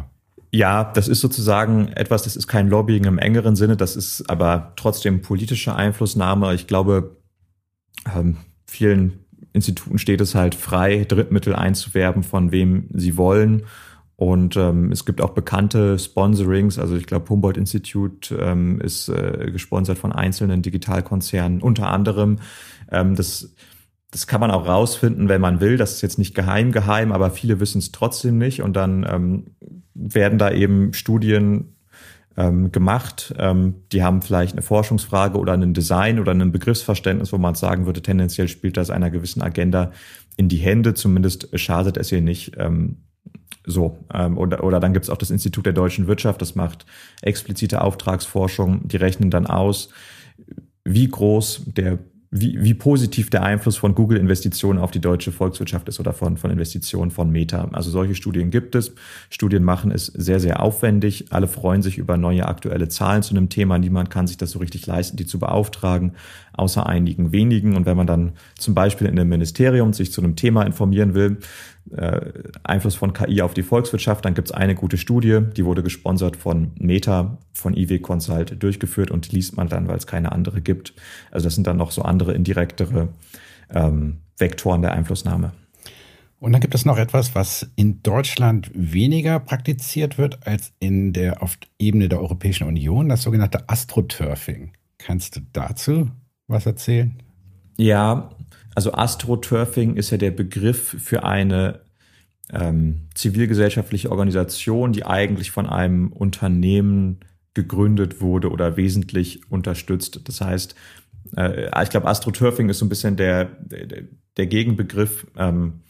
Ja, das ist sozusagen etwas, das ist kein Lobbying im engeren Sinne, das ist aber trotzdem politische Einflussnahme. Ich glaube, ähm, vielen Instituten steht es halt frei, Drittmittel einzuwerben, von wem sie wollen. Und ähm, es gibt auch bekannte Sponsorings. Also ich glaube, Humboldt-Institut ähm, ist äh, gesponsert von einzelnen Digitalkonzernen, unter anderem. Ähm, das Das kann man auch rausfinden, wenn man will. Das ist jetzt nicht geheim geheim, aber viele wissen es trotzdem nicht. Und dann ähm, werden da eben Studien ähm, gemacht. Ähm, die haben vielleicht eine Forschungsfrage oder ein Design oder ein Begriffsverständnis, wo man sagen würde, tendenziell spielt das einer gewissen Agenda in die Hände. Zumindest schadet es ihr nicht. Ähm, so. Ähm, oder, oder dann gibt es auch das Institut der deutschen Wirtschaft. Das macht explizite Auftragsforschung. Die rechnen dann aus, wie groß der Wie, wie positiv der Einfluss von Google-Investitionen auf die deutsche Volkswirtschaft ist oder von, von Investitionen von Meta. Also solche Studien gibt es. Studien machen es sehr, sehr aufwendig. Alle freuen sich über neue aktuelle Zahlen zu einem Thema. Niemand kann sich das so richtig leisten, die zu beauftragen, außer einigen wenigen. Und wenn man dann zum Beispiel in einem Ministerium sich zu einem Thema informieren will, äh, Einfluss von K I auf die Volkswirtschaft, dann gibt es eine gute Studie, die wurde gesponsert von Meta, von I W Consult durchgeführt und liest man dann, weil es keine andere gibt. Also das sind dann noch so andere indirektere ähm, Vektoren der Einflussnahme. Und dann gibt es noch etwas, was in Deutschland weniger praktiziert wird als in der auf Ebene der Europäischen Union, das sogenannte AstroTurfing. Kannst du dazu was erzählen? Ja, also AstroTurfing ist ja der Begriff für eine ähm, zivilgesellschaftliche Organisation, die eigentlich von einem Unternehmen gegründet wurde oder wesentlich unterstützt. Das heißt, äh, ich glaube, AstroTurfing ist so ein bisschen der, der, der Gegenbegriff ähm,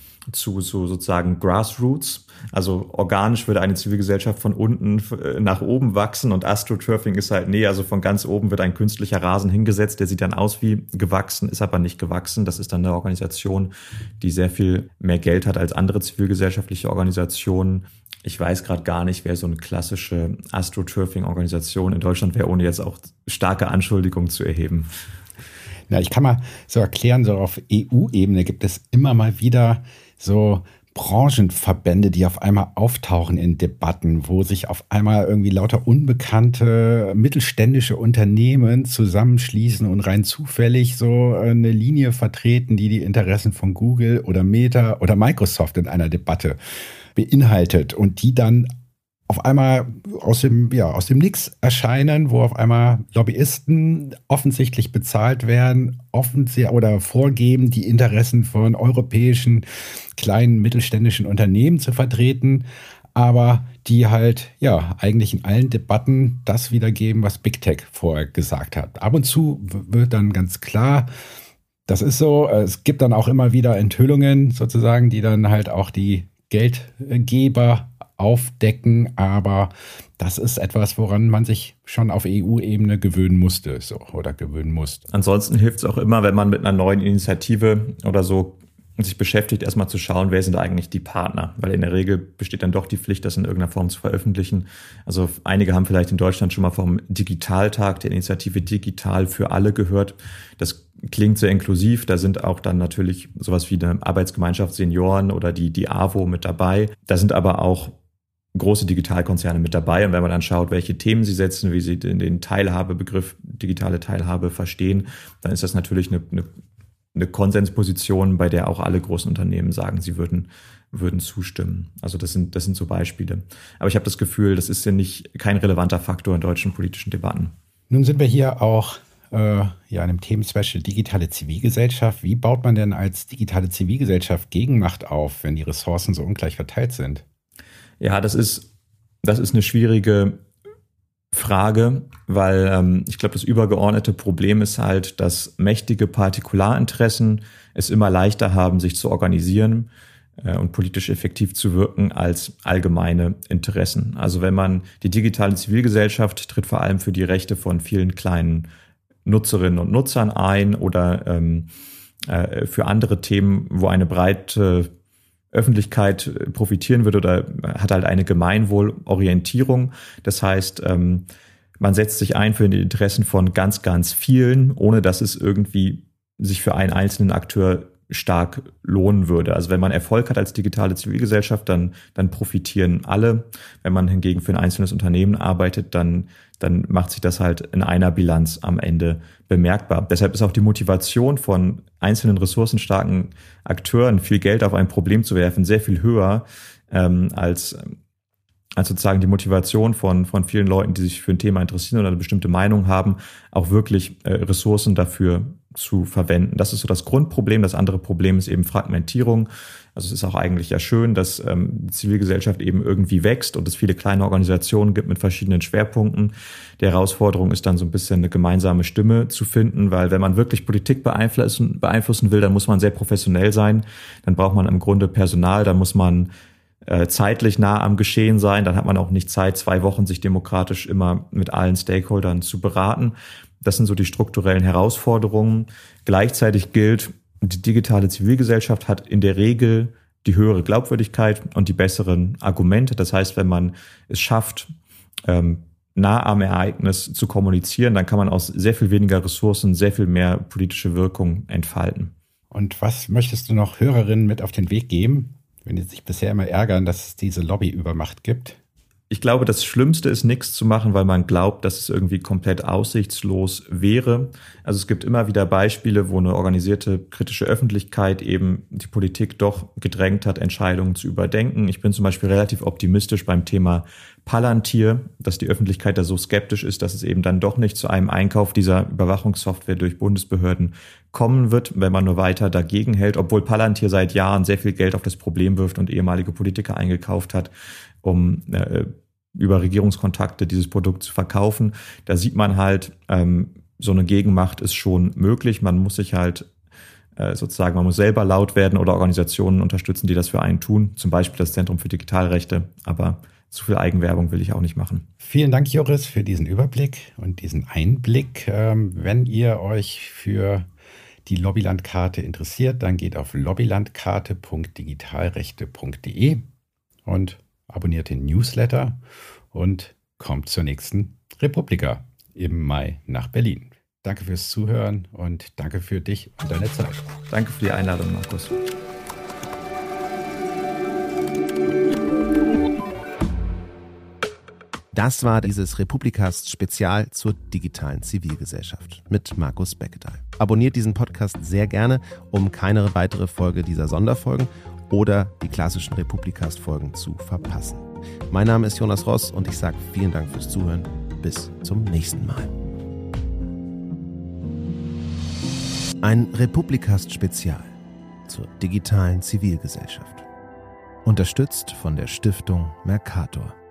zu so sozusagen Grassroots. Also organisch würde eine Zivilgesellschaft von unten nach oben wachsen und AstroTurfing ist halt, nee, also von ganz oben wird ein künstlicher Rasen hingesetzt, der sieht dann aus wie gewachsen, ist aber nicht gewachsen. Das ist dann eine Organisation, die sehr viel mehr Geld hat als andere zivilgesellschaftliche Organisationen. Ich weiß gerade gar nicht, wer so eine klassische AstroTurfing-Organisation in Deutschland wäre, ohne jetzt auch starke Anschuldigungen zu erheben. Ja, ich kann mal so erklären, so auf E U-Ebene gibt es immer mal wieder so Branchenverbände, die auf einmal auftauchen in Debatten, wo sich auf einmal irgendwie lauter unbekannte mittelständische Unternehmen zusammenschließen und rein zufällig so eine Linie vertreten, die die Interessen von Google oder Meta oder Microsoft in einer Debatte beinhaltet und die dann auf einmal aus dem, ja, aus dem Nix erscheinen, wo auf einmal Lobbyisten offensichtlich bezahlt werden, offensichtlich oder vorgeben, die Interessen von europäischen kleinen mittelständischen Unternehmen zu vertreten, aber die halt, ja, eigentlich in allen Debatten das wiedergeben, was Big Tech vorher gesagt hat. Ab und zu wird dann ganz klar, das ist so, es gibt dann auch immer wieder Enthüllungen sozusagen, die dann halt auch die Geldgeber aufdecken, aber das ist etwas, woran man sich schon auf E U-Ebene gewöhnen musste so, oder gewöhnen muss. Ansonsten hilft es auch immer, wenn man mit einer neuen Initiative oder so sich beschäftigt, erstmal zu schauen, wer sind eigentlich die Partner, weil in der Regel besteht dann doch die Pflicht, das in irgendeiner Form zu veröffentlichen. Also einige haben vielleicht in Deutschland schon mal vom Digitaltag der Initiative Digital für alle gehört. Das klingt sehr inklusiv, da sind auch dann natürlich sowas wie eine Arbeitsgemeinschaft Senioren oder die, die A W O mit dabei. Da sind aber auch große Digitalkonzerne mit dabei. Und wenn man dann schaut, welche Themen sie setzen, wie sie den, den Teilhabebegriff digitale Teilhabe verstehen, dann ist das natürlich eine, eine, eine Konsensposition, bei der auch alle großen Unternehmen sagen, sie würden, würden zustimmen. Also das sind, das sind so Beispiele. Aber ich habe das Gefühl, das ist ja nicht kein relevanter Faktor in deutschen politischen Debatten. Nun sind wir hier auch äh, ja, in einem Themenspecial digitale Zivilgesellschaft. Wie baut man denn als digitale Zivilgesellschaft Gegenmacht auf, wenn die Ressourcen so ungleich verteilt sind? Ja, das ist, das ist eine schwierige Frage, weil ähm, ich glaube, das übergeordnete Problem ist halt, dass mächtige Partikularinteressen es immer leichter haben, sich zu organisieren äh, und politisch effektiv zu wirken als allgemeine Interessen. Also wenn man die digitale Zivilgesellschaft tritt vor allem für die Rechte von vielen kleinen Nutzerinnen und Nutzern ein oder ähm, äh, für andere Themen, wo eine breite Öffentlichkeit profitieren wird oder hat halt eine Gemeinwohlorientierung. Das heißt, ähm, man setzt sich ein für die Interessen von ganz, ganz vielen, ohne dass es irgendwie sich für einen einzelnen Akteur stark lohnen würde. Also wenn man Erfolg hat als digitale Zivilgesellschaft, dann, dann profitieren alle. Wenn man hingegen für ein einzelnes Unternehmen arbeitet, dann, dann macht sich das halt in einer Bilanz am Ende bemerkbar. Deshalb ist auch die Motivation von einzelnen ressourcenstarken Akteuren, viel Geld auf ein Problem zu werfen, sehr viel höher ähm, als als sozusagen die Motivation von von vielen Leuten, die sich für ein Thema interessieren oder eine bestimmte Meinung haben, auch wirklich äh, Ressourcen dafür zu verwenden. Das ist so das Grundproblem. Das andere Problem ist eben Fragmentierung. Also es ist auch eigentlich ja schön, dass ähm, die Zivilgesellschaft eben irgendwie wächst und es viele kleine Organisationen gibt mit verschiedenen Schwerpunkten. Die Herausforderung ist dann so ein bisschen eine gemeinsame Stimme zu finden, weil wenn man wirklich Politik beeinflussen, beeinflussen will, dann muss man sehr professionell sein. Dann braucht man im Grunde Personal, dann muss man zeitlich nah am Geschehen sein, dann hat man auch nicht Zeit, zwei Wochen sich demokratisch immer mit allen Stakeholdern zu beraten. Das sind so die strukturellen Herausforderungen. Gleichzeitig gilt, die digitale Zivilgesellschaft hat in der Regel die höhere Glaubwürdigkeit und die besseren Argumente. Das heißt, wenn man es schafft, ähm, nah am Ereignis zu kommunizieren, dann kann man aus sehr viel weniger Ressourcen sehr viel mehr politische Wirkung entfalten. Und was möchtest du noch Hörerinnen mit auf den Weg geben, wenn die sich bisher immer ärgern, dass es diese Lobbyübermacht gibt? Ich glaube, das Schlimmste ist, nichts zu machen, weil man glaubt, dass es irgendwie komplett aussichtslos wäre. Also es gibt immer wieder Beispiele, wo eine organisierte kritische Öffentlichkeit eben die Politik doch gedrängt hat, Entscheidungen zu überdenken. Ich bin zum Beispiel relativ optimistisch beim Thema Palantir, dass die Öffentlichkeit da so skeptisch ist, dass es eben dann doch nicht zu einem Einkauf dieser Überwachungssoftware durch Bundesbehörden kommen wird, wenn man nur weiter dagegen hält, obwohl Palantir seit Jahren sehr viel Geld auf das Problem wirft und ehemalige Politiker eingekauft hat, um äh, über Regierungskontakte dieses Produkt zu verkaufen. Da sieht man halt, ähm, so eine Gegenmacht ist schon möglich. Man muss sich halt äh, sozusagen, man muss selber laut werden oder Organisationen unterstützen, die das für einen tun. Zum Beispiel das Zentrum für Digitalrechte. Aber zu viel Eigenwerbung will ich auch nicht machen. Vielen Dank, Joris, für diesen Überblick und diesen Einblick. Ähm, wenn ihr euch für die Lobbylandkarte interessiert, dann geht auf lobbylandkarte punkt digitalrechte punkt de und abonniert den Newsletter und kommt zur nächsten Republika im Mai nach Berlin. Danke fürs Zuhören und danke für dich und deine Zeit. Danke für die Einladung, Markus. Das war dieses Republikast-Spezial zur digitalen Zivilgesellschaft mit Markus Beckedahl. Abonniert diesen Podcast sehr gerne, um keine weitere Folge dieser Sonderfolgen oder die klassischen Republikast-Folgen zu verpassen. Mein Name ist Jonas Ross und ich sage vielen Dank fürs Zuhören. Bis zum nächsten Mal. Ein Republikast-Spezial zur digitalen Zivilgesellschaft. Unterstützt von der Stiftung Mercator.